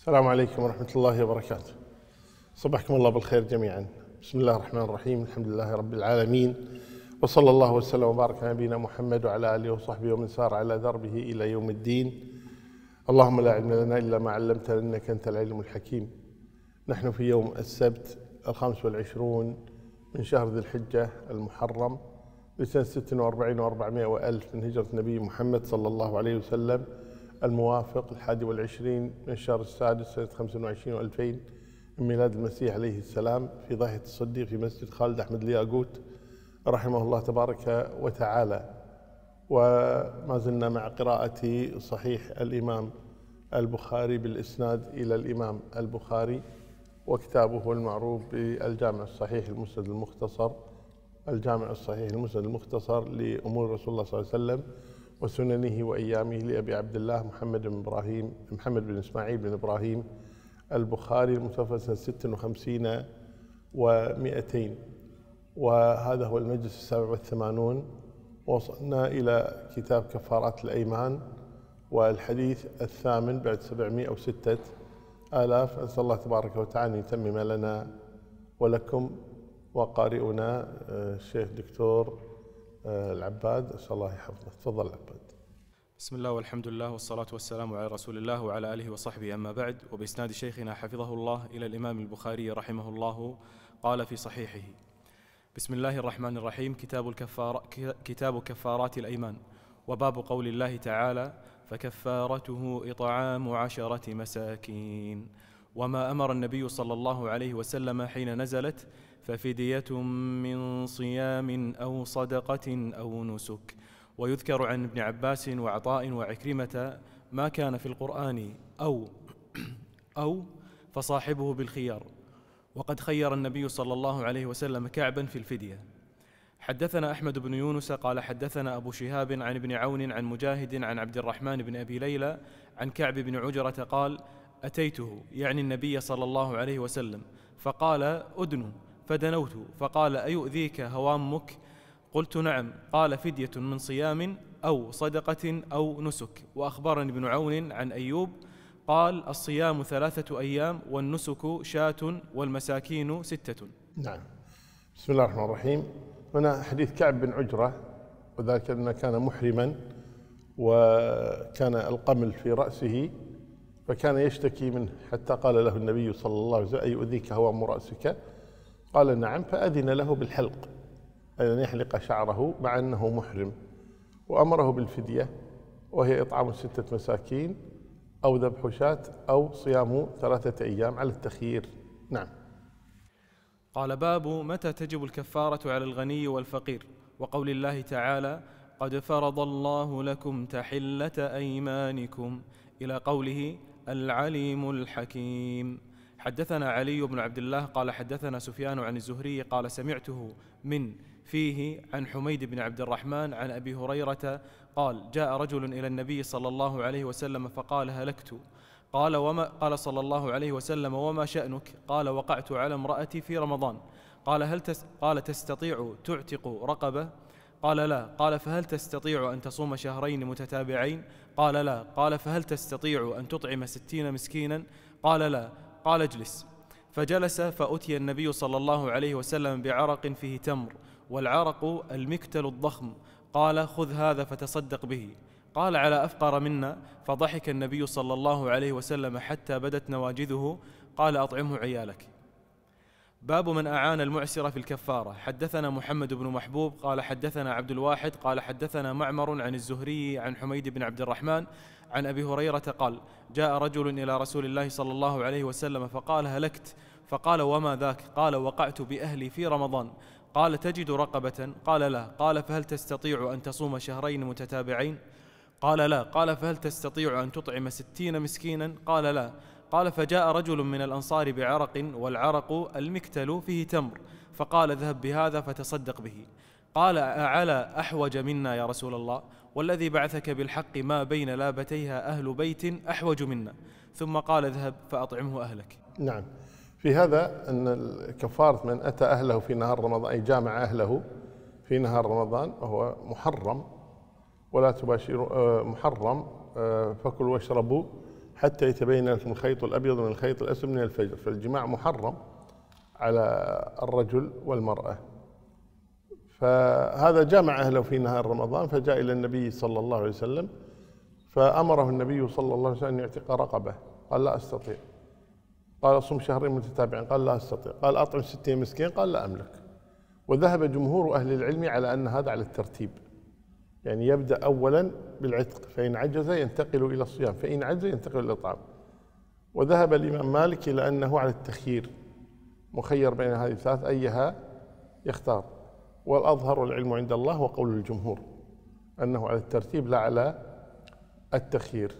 السلام عليكم ورحمة الله وبركاته. صبحكم الله بالخير جميعا. بسم الله الرحمن الرحيم، الحمد لله رب العالمين، وصلى الله وسلم وبارك على نبينا محمد وعلى آله وصحبه ومن سار على دربه إلى يوم الدين. اللهم لا علم لنا إلا ما علمتنا إنك أنت العلم الحكيم. نحن في يوم السبت 25 من شهر ذي الحجة المحرم لسنة 46 و400 وألف من هجرة النبي محمد صلى الله عليه وسلم، الموافق 21 من الشهر السادس سنة 25 و2000 من ميلاد المسيح عليه السلام، في ضاحية الصديق في مسجد خالد أحمد الياقوت رحمه الله تبارك وتعالى. وما زلنا مع قراءة صحيح الإمام البخاري بالإسناد إلى الإمام البخاري، وكتابه المعروف بالجامع الصحيح المسند المختصر، الجامع الصحيح المسند المختصر لأمور رسول الله صلى الله عليه وسلم وسننه وأيامه، لأبي عبد الله محمد بن إسماعيل بن إبراهيم البخاري، المتوفى سنة 56 و200. وهذا هو المجلس 87. وصلنا إلى كتاب كفارات الأيمان والحديث 8 بعد 706 آلاف. أسأل الله تبارك وتعالى أن يتمم لنا ولكم وقارئنا الشيخ دكتور العباد، أسأل الله يحفظه. تفضل العباد. بسم الله والحمد لله والصلاة والسلام على رسول الله وعلى آله وصحبه، أما بعد. وبإسناد شيخنا حفظه الله إلى الإمام البخاري رحمه الله قال في صحيحه: بسم الله الرحمن الرحيم. كتاب كفارات الأيمان. وباب قول الله تعالى: فكفارته إطعام 10 مساكين. وما أمر النبي صلى الله عليه وسلم حين نزلت: ففدية من صيام أو صدقة أو نسك. ويذكر عن ابن عباس وعطاء وعكرمة ما كان في القرآن أو فصاحبه بالخيار، وقد خير النبي صلى الله عليه وسلم كعبا في الفدية. حدثنا أحمد بن يونس قال حدثنا أبو شهاب عن ابن عون عن مجاهد عن عبد الرحمن بن أبي ليلى عن كعب بن عجرة قال: أتيته، يعني النبي صلى الله عليه وسلم، فقال: أدن، فدنوت، فقال: أيؤذيك هوامك؟ قلت: نعم. قال: فدية من صيام أو صدقة أو نسك. وأخبرني ابن عون عن أيوب قال: الصيام 3 أيام والنسك 100 والمساكين 6. نعم. بسم الله الرحمن الرحيم. هنا حديث كعب بن عجرة، وذلك أنه كان محرما وكان القمل في رأسه، فكان يشتكي منه حتى قال له النبي صلى الله عليه وسلم: أيؤذيك هوام رأسك؟ قال: نعم. فأذن له بالحلق، أن يحلق شعره مع أنه محرم، وأمره بالفدية، وهي إطعام 6 مساكين أو ذبح شاة أو صيام 3 أيام على التخيير. نعم. قال: باب متى تجب الكفارة على الغني والفقير، وقول الله تعالى: قد فرض الله لكم تحلة أيمانكم، إلى قوله: العليم الحكيم. حدثنا علي بن عبد الله قال حدثنا سفيان عن الزهري قال: سمعته من فيه عن حميد بن عبد الرحمن عن أبي هريرة قال: جاء رجل إلى النبي صلى الله عليه وسلم فقال: هلكت. قال صلى الله عليه وسلم: وما شأنك؟ قال: وقعت على امرأتي في رمضان. قال: تستطيع تعتق رقبة؟ قال: لا. قال: فهل تستطيع أن تصوم 2 شهرين متتابعين؟ قال: لا. قال: فهل تستطيع أن تطعم 60 مسكينا؟ قال: لا. قال: اجلس. فجلس، فأتي النبي صلى الله عليه وسلم بعرق فيه تمر، والعرق المكتل الضخم. قال: خذ هذا فتصدق به. قال: على أفقر منا؟ فضحك النبي صلى الله عليه وسلم حتى بدت نواجذه. قال: أطعمه عيالك. باب من أعان المعسر في الكفارة. حدثنا محمد بن محبوب قال حدثنا عبد الواحد قال حدثنا معمر عن الزهري عن حميد بن عبد الرحمن عن أبي هريرة قال: جاء رجل إلى رسول الله صلى الله عليه وسلم فقال: هلكت. فقال: وما ذاك؟ قال: وقعت بأهلي في رمضان. قال: تجد رقبة؟ قال: لا. قال: فهل تستطيع أن تصوم 2 شهرين متتابعين؟ قال: لا. قال: فهل تستطيع أن تطعم 60 مسكينا؟ قال: لا. قال: فجاء رجل من الأنصار بعرق، والعرق المكتل فيه تمر، فقال: اذهب بهذا فتصدق به. قال: أعلى أحوج منا يا رسول الله؟ والذي بعثك بالحق ما بين لابتيها أهل بيت أحوج منا. ثم قال: اذهب فأطعمه أهلك. نعم. في هذا أن كفارة من أتى أهله في نهار رمضان، أي جامع أهله في نهار رمضان، وهو محرم، ولا تباشروا محرم، فكلوا واشربوا حتى يتبين لكم الخيط الأبيض من الخيط الأسود من الفجر. فالجماع محرم على الرجل والمرأة. فهذا جامع أهله في نهار رمضان، فجاء إلى النبي صلى الله عليه وسلم فأمره النبي صلى الله عليه وسلم أن يعتق رقبة. قال لا أستطيع. قال صم شهرين متتابعين. قال لا أستطيع. قال أطعم 60 مسكين. قال لا أملك. وذهب جمهور أهل العلم على أن هذا على الترتيب، يعني يبدأ أولا بالعتق، فإن عجز ينتقل إلى الصيام، فإن عجز ينتقل إلى الإطعام. وذهب الإمام مالك إلى أنه على التخيير، مخير بين هذه الثلاث أيها يختار. والأظهر والعلم عند الله وقول الجمهور أنه على الترتيب لا على التخيير.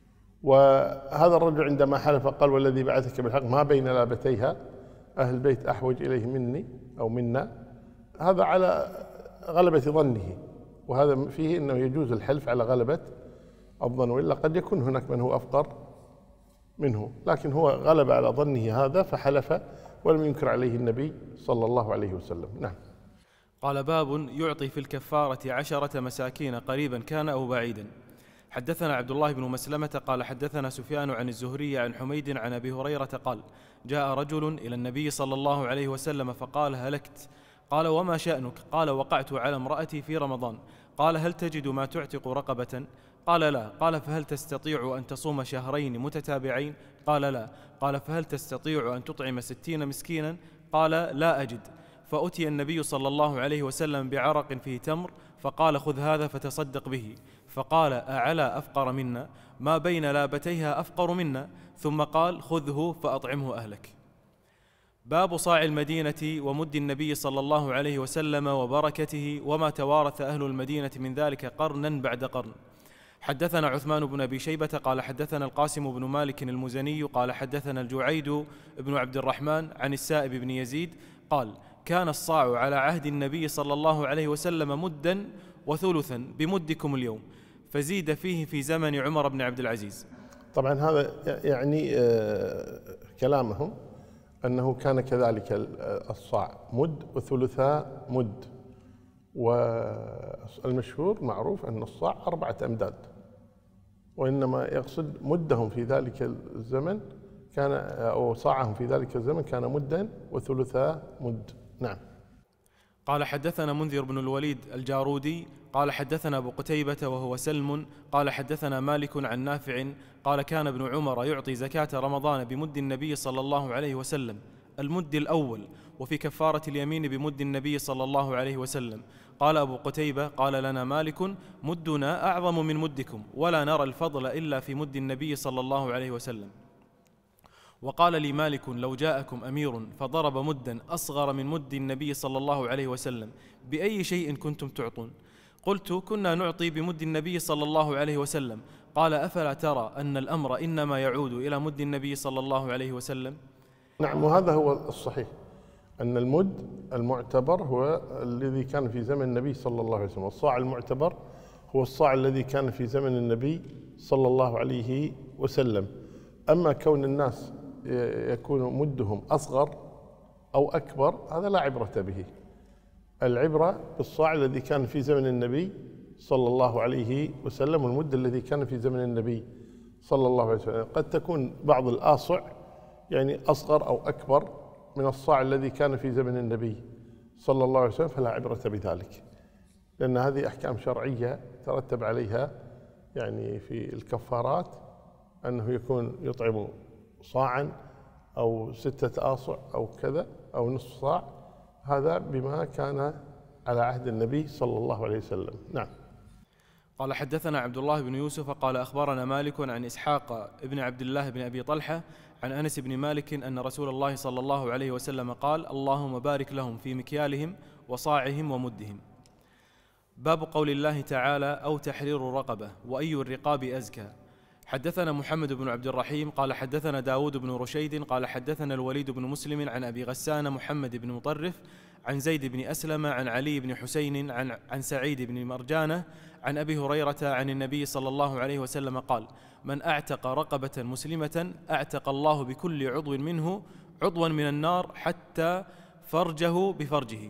وهذا الرجل عندما حلف قال والذي بعثك بالحق ما بين لابتيها أهل البيت أحوج إليه مني أو منا، هذا على غلبة ظنه، وهذا فيه أنه يجوز الحلف على غلبة الظن، وإلا قد يكون هناك من هو أفقر منه، لكن هو غلب على ظنه هذا فحلف ولم ينكر عليه النبي صلى الله عليه وسلم. نعم. قال باب يعطي في الكفارة 10 مساكين قريبا كان أو بعيدا. حدثنا عبد الله بن مسلمة قال حدثنا سفيان عن الزهري عن حميد عن أبي هريرة قال جاء رجل إلى النبي صلى الله عليه وسلم فقال هلكت. قال وما شأنك؟ قال وقعت على امرأتي في رمضان. قال هل تجد ما تعتق رقبة؟ قال لا. قال فهل تستطيع أن تصوم شهرين متتابعين؟ قال لا. قال فهل تستطيع أن تطعم 60 مسكينا؟ قال لا أجد. فأتي النبي صلى الله عليه وسلم بعرق فيه تمر فقال خذ هذا فتصدق به. فقال أعلى أفقر منا؟ ما بين لابتيها أفقر منا. ثم قال خذه فأطعمه أهلك. باب صاع المدينة ومد النبي صلى الله عليه وسلم وبركته وما توارث أهل المدينة من ذلك قرنا بعد قرن. حدثنا عثمان بن أبي شيبة قال حدثنا القاسم بن مالك المزني قال حدثنا الجعيد بن عبد الرحمن عن السائب بن يزيد قال كان الصاع على عهد النبي صلى الله عليه وسلم مدا وثلثا بمدكم اليوم، فزيد فيه في زمن عمر بن عبد العزيز. طبعا هذا يعني كلامهم أنه كان كذلك الصاع مد وثلثا مد، والمشهور معروف أن الصاع 4 أمداد، وإنما يقصد مدهم في ذلك الزمن كان، أو صاعهم في ذلك الزمن كان مدا وثلثا مد. نعم. قال حدثنا منذر بن الوليد الجارودي قال حدثنا أبو قتيبة وهو سلم قال حدثنا مالك عن نافع قال كان ابن عمر يعطي زكاة رمضان بمد النبي صلى الله عليه وسلم المد الأول، وفي كفارة اليمين بمد النبي صلى الله عليه وسلم. قال أبو قتيبة قال لنا مالك مدنا أعظم من مدكم ولا نرى الفضل إلا في مد النبي صلى الله عليه وسلم. وقال لي مالك لو جاءكم أمير فضرب مدا أصغر من مد النبي صلى الله عليه وسلم بأي شيء كنتم تعطون؟ قلت كنا نعطي بمد النبي صلى الله عليه وسلم. قال أفلا ترى أن الأمر إنما يعود إلى مد النبي صلى الله عليه وسلم؟ نعم، وهذا هو الصحيح، أن المد المعتبر هو الذي كان في زمن النبي صلى الله عليه وسلم، والصاع المعتبر هو الصاع الذي كان في زمن النبي صلى الله عليه وسلم. أما كون الناس يكون مدهم أصغر أو أكبر هذا لا عبرة به، العبرة بالصاع الذي كان في زمن النبي صلى الله عليه وسلم والمد الذي كان في زمن النبي صلى الله عليه وسلم. قد تكون بعض الآصع يعني أصغر أو أكبر من الصاع الذي كان في زمن النبي صلى الله عليه وسلم، فلا عبرة بذلك، لأن هذه أحكام شرعية ترتب عليها يعني في الكفارات، أنه يكون يطعم صاعا أو 6 آصع أو كذا أو نصف صاع، هذا بما كان على عهد النبي صلى الله عليه وسلم. نعم. قال حدثنا عبد الله بن يوسف قال أخبرنا مالك عن إسحاق ابن عبد الله بن أبي طلحة عن أنس بن مالك أن رسول الله صلى الله عليه وسلم قال اللهم بارك لهم في مكيالهم وصاعهم ومدهم. باب قول الله تعالى أو تحرير رقبة وأي الرقاب أزكى. حدثنا محمد بن عبد الرحيم قال حدثنا داود بن رشيد قال حدثنا الوليد بن مسلم عن أبي غسان محمد بن مطرف عن زيد بن أسلم عن علي بن حسين عن سعيد بن مرجانة عن أبي هريرة عن النبي صلى الله عليه وسلم قال من أعتق رقبة مسلمة أعتق الله بكل عضو منه عضوا من النار حتى فرجه بفرجه.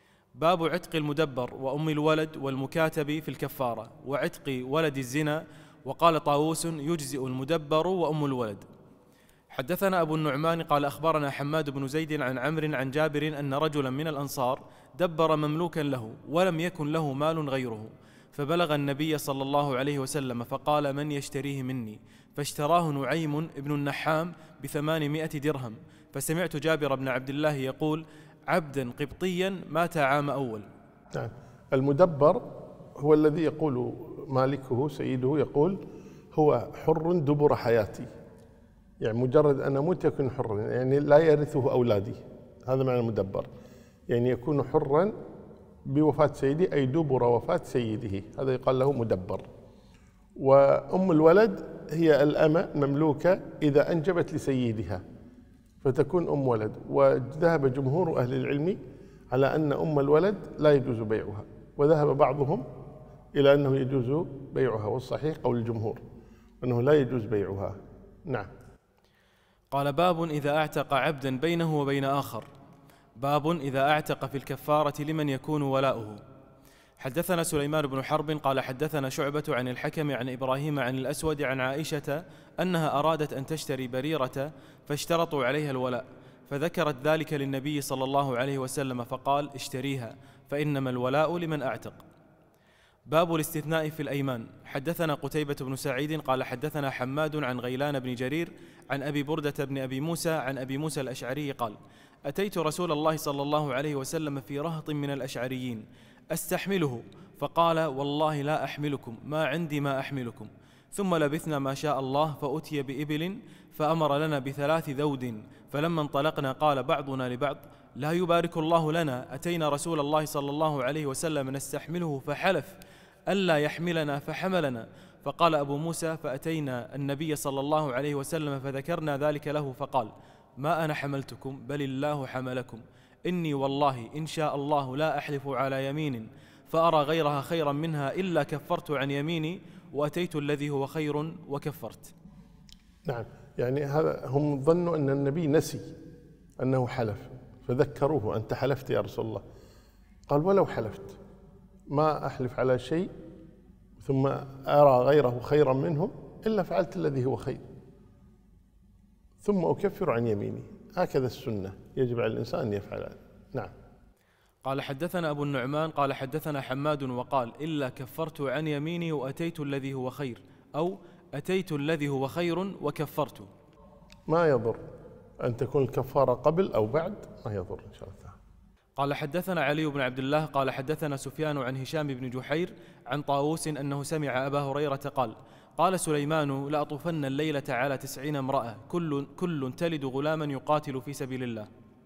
باب عتق المدبر وأم الولد والمكاتب في الكفارة وعتق ولد الزنا وقال طاووس يجزئ المدبر وأم الولد. حدثنا أبو النعمان قال أخبرنا حماد بن زيد عن عمرو عن جابر أن رجلا من الأنصار دبر مملوكا له ولم يكن له مال غيره، فبلغ النبي صلى الله عليه وسلم فقال من يشتريه مني؟ فاشتراه نعيم بن النحام ب800 درهم. فسمعت جابر بن عبد الله يقول عبدا قبطيا مات عام أول. نعم. المدبر هو الذي يقول مالكه سيده يقول هو حر دبر حياتي، يعني مجرد أن أموت يكون حرا، يعني لا يرثه أولادي، هذا معنى المدبر، يعني يكون حرا بوفاة سيدي أي دبر وفاة سيده، هذا يقال له مدبر. وأم الولد هي الأمة مملوكة إذا أنجبت لسيدها فتكون أم ولد، وذهب جمهور أهل العلم على أن أم الولد لا يجوز بيعها، وذهب بعضهم إلى أنه يجوز بيعها، والصحيح قول الجمهور أنه لا يجوز بيعها. نعم. قال باب إذا أعتق عبدا بينه وبين آخر. باب إذا أعتق في الكفارة لمن يكون ولاؤه. حدثنا سليمان بن حرب قال حدثنا شعبة عن الحكم عن إبراهيم عن الأسود عن عائشة أنها أرادت أن تشتري بريرة فاشترطوا عليها الولاء، فذكرت ذلك للنبي صلى الله عليه وسلم فقال اشتريها فإنما الولاء لمن أعتق. باب الاستثناء في الأيمان. حدثنا قتيبة بن سعيد قال حدثنا حماد عن غيلان بن جرير عن أبي بردة بن أبي موسى عن أبي موسى الأشعري قال أتيت رسول الله صلى الله عليه وسلم في رهط من الأشعريين أستحمله، فقال والله لا أحملكم، ما عندي ما أحملكم. ثم لبثنا ما شاء الله فأتي بإبل فأمر لنا ب3 ذود، فلما انطلقنا قال بعضنا لبعض لا يبارك الله لنا، أتينا رسول الله صلى الله عليه وسلم نستحمله فحلف ألا يحملنا فحملنا. فقال أبو موسى فأتينا النبي صلى الله عليه وسلم فذكرنا ذلك له فقال ما أنا حملتكم بل الله حملكم، إني والله إن شاء الله لا أحلف على يمين فأرى غيرها خيرا منها إلا كفرت عن يميني وأتيت الذي هو خير وكفرت. نعم، يعني هذا هم ظنوا أن النبي نسي أنه حلف فذكروه أنت حلفت يا رسول الله، قال ولو حلفت ما أحلف على شيء ثم أرى غيره خيرا منه إلا فعلت الذي هو خير ثم أكفر عن يميني، هكذا السنة يجب على الإنسان أن يفعل. نعم. قال حدثنا أبو النعمان قال حدثنا حماد وقال إلا كفرت عن يميني وأتيت الذي هو خير، أو أتيت الذي هو خير وكفرت. ما يضر أن تكون الكفارة قبل أو بعد، ما يضر إن شاء الله. قال حدثنا علي بن عبد الله قال حدثنا سفيان عن هشام بن جحير عن طاووس أنه سمع أبا هريرة قال قال سليمان لأطوفن الليلة على 90 امرأة كل تلد غلاما يقاتل في سبيل الله.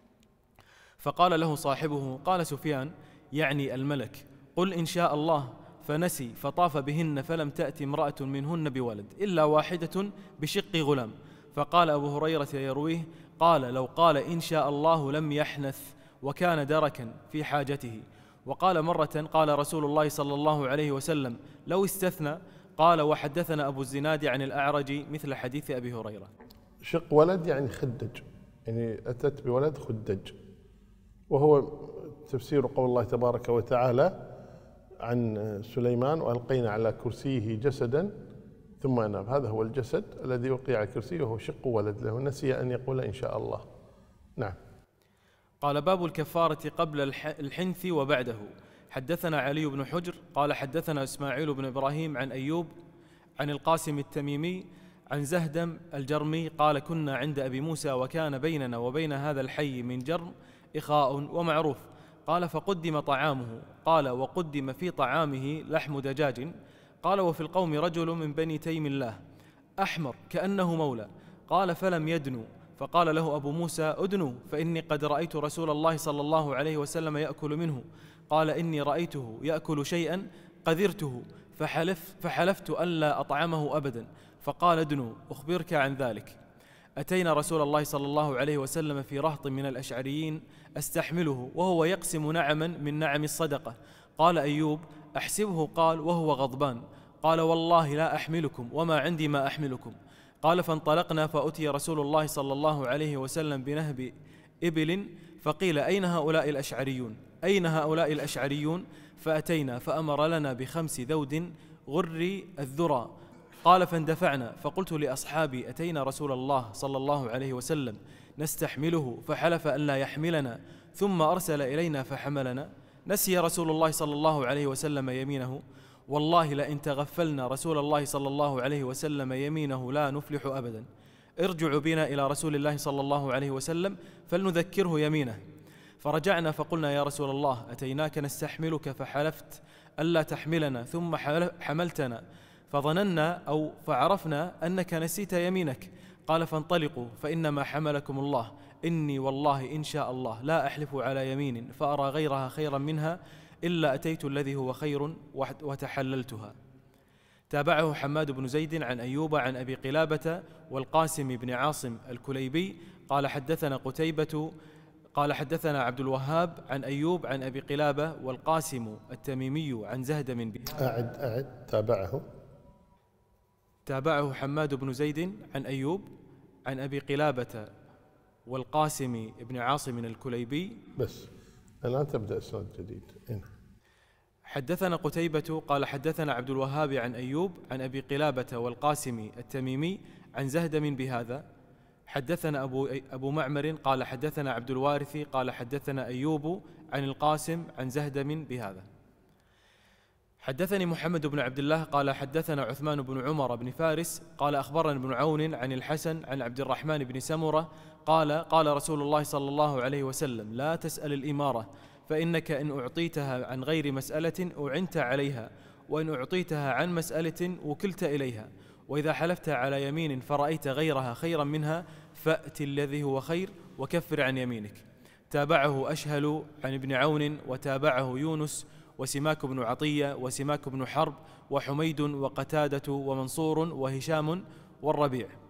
فقال له صاحبه قال سفيان يعني الملك قل إن شاء الله، فنسي فطاف بهن فلم تأتي امرأة منهن بولد إلا واحدة بشق غلام. فقال أبو هريرة يرويه قال لو قال إن شاء الله لم يحنث وكان دركا في حاجته. وقال مرة قال رسول الله صلى الله عليه وسلم لو استثنى. قال وحدثنا أبو الزناد عن الأعرج مثل حديث أبي هريرة. شق ولد يعني خدج، يعني أتت بولد خدج، وهو تفسير قول الله تبارك وتعالى عن سليمان وألقينا على كرسيه جسدا ثم أناب، هذا هو الجسد الذي وقع على كرسيه وهو شق ولد له، نسي أن يقول إن شاء الله. نعم. قال باب الكفارة قبل الحنث وبعده. حدثنا علي بن حجر قال حدثنا إسماعيل بن إبراهيم عن أيوب عن القاسم التميمي عن زهدم الجرمي قال كنا عند أبي موسى وكان بيننا وبين هذا الحي من جرم إخاء ومعروف. قال فقدم طعامه، قال وقدم في طعامه لحم دجاج. قال وفي القوم رجل من بني تيم الله أحمر كأنه مولى. قال فلم يدنوا، فقال له أبو موسى أدنوا فإني قد رأيت رسول الله صلى الله عليه وسلم يأكل منه. قال إني رأيته يأكل شيئا قذرته فحلفت ألا أطعمه أبدا. فقال ادنوا أخبرك عن ذلك. أتينا رسول الله صلى الله عليه وسلم في رهط من الأشعريين أستحمله وهو يقسم نعما من نعم الصدقة. قال أيوب أحسبه، قال وهو غضبان، قال والله لا أحملكم وما عندي ما أحملكم. قال فانطلقنا فأتي رسول الله صلى الله عليه وسلم بنهب إبل فقيل أين هؤلاء الأشعريون؟ أين هؤلاء الأشعريون؟ فأتينا فأمر لنا ب5 ذود غر الذرى، قال فاندفعنا، فقلت لأصحابي أتينا رسول الله صلى الله عليه وسلم نستحمله فحلف أن لا يحملنا ثم أرسل إلينا فحملنا. نسي رسول الله صلى الله عليه وسلم يمينه، والله لئن تغفلنا رسول الله صلى الله عليه وسلم يمينه لا نفلح أبدا. ارجعوا بنا إلى رسول الله صلى الله عليه وسلم فلنذكره يمينه. فرجعنا فقلنا يا رسول الله أتيناك نستحملك فحلفت ألا تحملنا ثم حملتنا، فظننا أو فعرفنا أنك نسيت يمينك. قال فانطلقوا فإنما حملكم الله، إني والله إن شاء الله لا أحلف على يمين فأرى غيرها خيرا منها إلا أتيت الذي هو خير وتحللتها. تابعه حماد بن زيد عن أيوب عن أبي قلابة والقاسم بن عاصم الكليبي قال حدثنا قتيبة قال حدثنا عبد الوهاب عن أيوب عن أبي قلابة والقاسم التميمي عن زهد من أعد تابعه حماد بن زيد عن أيوب عن أبي قلابة والقاسم بن عاصم الكليبي. بس الآن تبدأ إسناد جديد. حدثنا قتيبة قال حدثنا عبد الوهاب عن أيوب عن أبي قلابة والقاسم التميمي عن زهد من بهذا. حدثنا أبو معمر قال حدثنا عبد الوارث قال حدثنا أيوب عن القاسم عن زهد من بهذا. حدثني محمد بن عبد الله قال حدثنا عثمان بن عمر بن فارس قال أخبرنا ابن عون عن الحسن عن عبد الرحمن بن سمرة قال قال رسول الله صلى الله عليه وسلم لا تسأل الإمارة، فإنك إن أعطيتها عن غير مسألة أعنت عليها، وإن أعطيتها عن مسألة وكلت إليها، وإذا حلفت على يمين فرأيت غيرها خيرا منها فأت الذي هو خير وكفر عن يمينك. تابعه أشهل عن ابن عون وتابعه يونس وسماك بن عطية وسماك بن حرب وحميد وقتادة ومنصور وهشام والربيع.